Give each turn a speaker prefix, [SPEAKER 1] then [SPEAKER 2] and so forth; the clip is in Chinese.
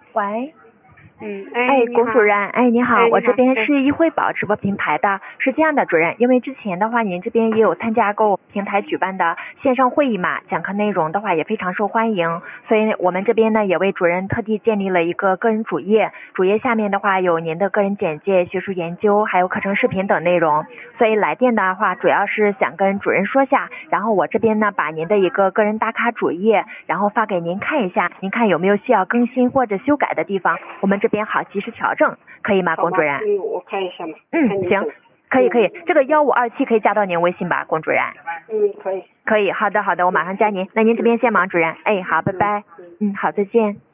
[SPEAKER 1] 喂，
[SPEAKER 2] 你好。
[SPEAKER 1] 龚主任，你好，我这边
[SPEAKER 2] 哎
[SPEAKER 1] 是易惠宝直播平台的，是这样的，主任，因为之前的话，您这边也有参加过平台举办的线上会议嘛，讲课内容的话也非常受欢迎，所以我们这边呢也为主任特地建立了一个个人主页，主页下面的话有您的个人简介、学术研究，还有课程视频等内容，所以来电的话主要是想跟主任说下，然后我这边呢把您的一个个人打卡主页，然后发给您看一下，您看有没有需要更新或者修改的地方，我们这边好及时调整，可以吗，龚主任？
[SPEAKER 2] 我看一下嘛。
[SPEAKER 1] 行，可以，这个1527可以加到您微信吧，龚主任？
[SPEAKER 2] 可以。
[SPEAKER 1] 可以，好的，我马上加您。那您这边先忙，主任。好，拜拜。好，再见。